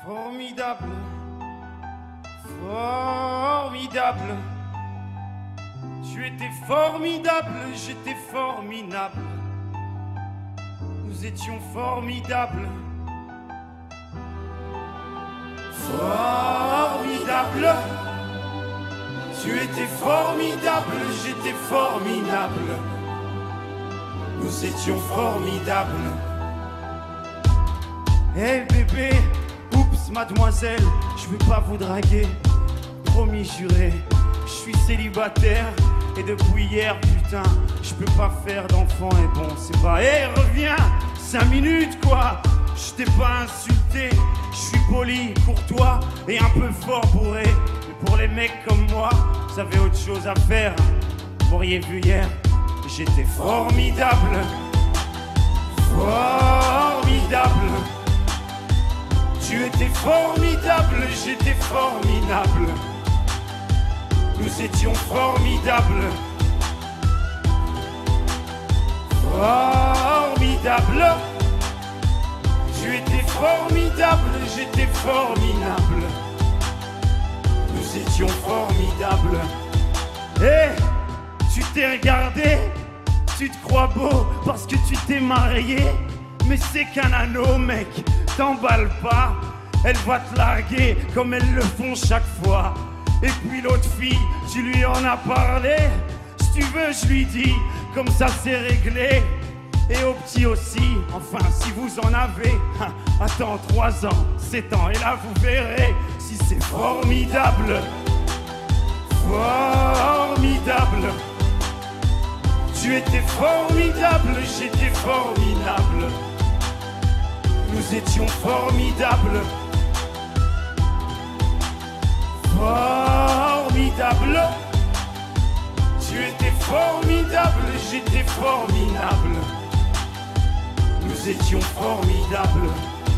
Formidable, formidable. Tu étais formidable, j'étais formidable. Nous étions formidables. Formidable. Tu étais formidable, j'étais formidable. Nous étions formidables. Hey bébé, oups mademoiselle, je veux pas vous draguer. Promis juré, je suis célibataire. Et depuis hier, putain, je peux pas faire d'enfant. Et bon, c'est pas, hey reviens, 5 minutes quoi. Je t'ai pas insulté, je suis poli, courtois et un peu fort bourré. Mais pour les mecs comme moi, vous avez autre chose à faire. Vous m'auriez vu hier, j'étais formidable. Formidable. Tu étais formidable, j'étais formidable. Nous étions formidables. Formidable. Tu étais formidable, j'étais formidable. Nous étions formidables. Hé, tu t'es regardé, tu te crois beau parce que tu t'es marié. Mais c'est qu'un anneau, mec, t'emballe pas. Elle va te larguer comme elles le font chaque fois. Et puis l'autre fille, tu lui en as parlé. Si tu veux, je lui dis, comme ça c'est réglé. Et au petit aussi, enfin si vous en avez. Attends, 3 ans, 7 ans, et là vous verrez si c'est formidable. Formidable. Tu étais formidable, j'étais formidable. Nous étions formidables. Formidable. Tu étais formidable, j'étais formidable. Nous étions formidables.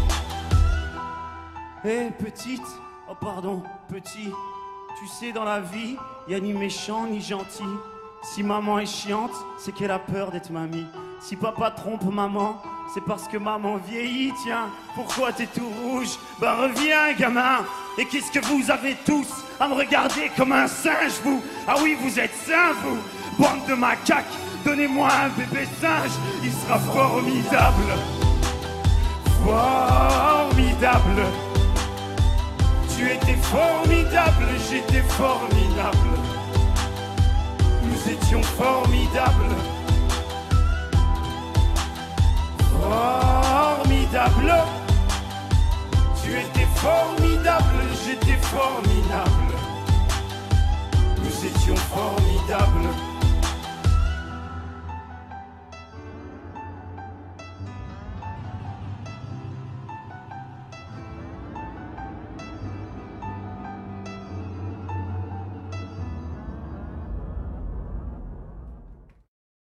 Hé petite, oh pardon, petit. Tu sais dans la vie, y a ni méchant ni gentil. Si maman est chiante, c'est qu'elle a peur d'être mamie. Si papa trompe maman, c'est parce que maman vieillit, tiens. Pourquoi t'es tout rouge? Ben reviens, gamin. Et qu'est-ce que vous avez tous à me regarder comme un singe, vous? Ah oui, vous êtes sains, vous. Bande de macaques, donnez-moi un bébé singe, il sera formidable. Formidable. Tu étais formidable, j'étais formidable. Nous étions formidables. Formidable. Tu étais formidable, j'étais formidable. Nous étions formidables.